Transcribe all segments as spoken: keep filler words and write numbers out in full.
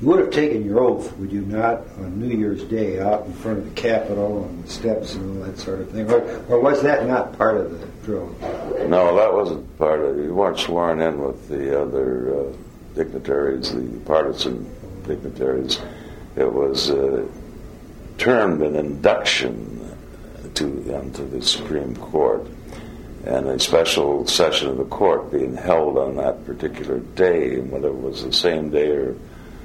You would have taken your oath, would you not, on New Year's Day out in front of the Capitol on the steps and all that sort of thing? Or, or was that not part of the drill? No, that wasn't part of it. You weren't sworn in with the other uh, dignitaries, the partisan dignitaries. It was uh, termed an induction to into the Supreme Court, and a special session of the court being held on that particular day, and whether it was the same day or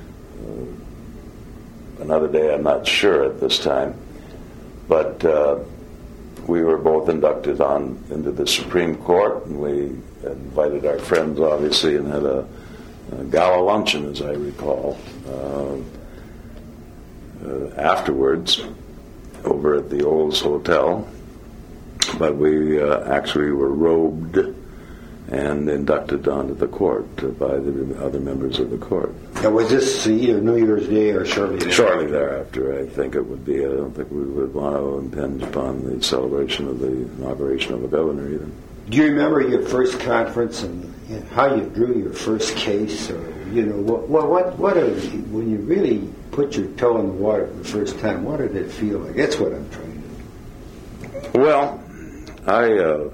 uh, another day, I'm not sure at this time. But uh, we were both inducted on into the Supreme Court, and we invited our friends, obviously, and had a, a gala luncheon, as I recall, uh, uh, afterwards over at the Olds Hotel. But we uh, actually were robed and inducted onto the court uh, by the other members of the court. Now, was this either New Year's Day or shortly thereafter? Shortly thereafter, I think it would be. I don't think we would want to impinge upon the celebration of the inauguration of a governor either. Do you remember your first conference and, and how you drew your first case, or you know what what what, what are, when you really put your toe in the water for the first time? What did it feel like? That's what I'm trying to do. Well, I uh,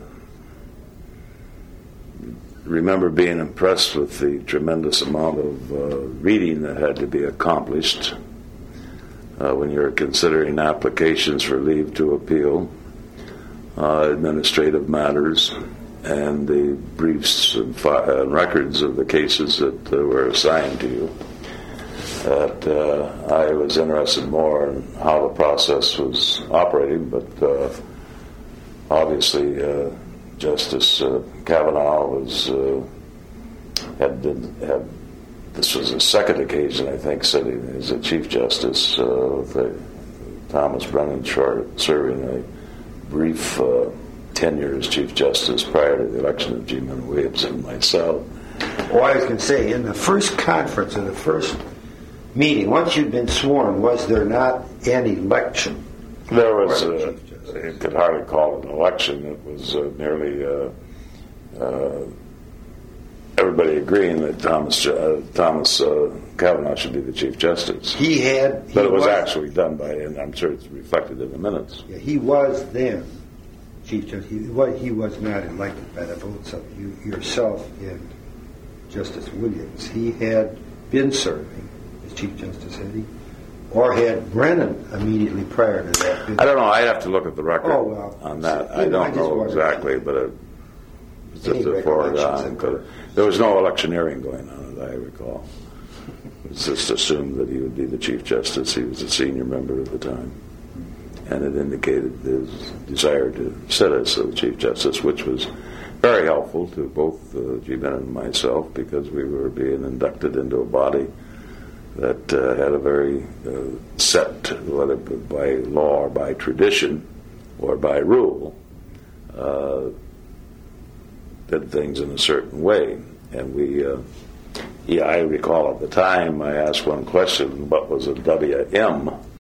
remember being impressed with the tremendous amount of uh, reading that had to be accomplished uh, when you're considering applications for leave to appeal, uh, administrative matters, and the briefs and, fi- and records of the cases that uh, were assigned to you. That uh, I was interested more in how the process was operating, but uh, obviously uh, Justice uh, Kavanaugh was uh, had been had this was his second occasion, I think, sitting as a Chief Justice, uh, with uh, Thomas Brennan short, serving a brief uh, tenure as Chief Justice prior to the election of G. Minna Williams and myself. Well, I was going to say, in the first conference, in the first meeting, once you'd been sworn, was there not an election? There was, uh, you could hardly call it an election. It was uh, merely uh, uh, everybody agreeing that Thomas uh, Thomas uh, Kavanaugh should be the Chief Justice. He had, he but it was, was actually done by, and I'm sure it's reflected in the minutes. Yeah, he was then Chief Justice. He, what, he was not elected by the votes of you yourself and Justice Williams. He had been serving as Chief Justice, had he? Or had Brennan immediately prior to that? I don't know. I'd have to look at the record oh, well, on that. So, I don't I know exactly, but it was just a foregone. There was no electioneering going on, as I recall. It was just assumed that he would be the Chief Justice. He was a senior member at the time. And it indicated his desire to sit as the Chief Justice, which was very helpful to both uh, G. Minna and myself, because we were being inducted into a body that uh, had a very uh, set, whether by law or by tradition or by rule, uh, did things in a certain way. And we, uh, yeah, I recall at the time I asked one question, what was a W M?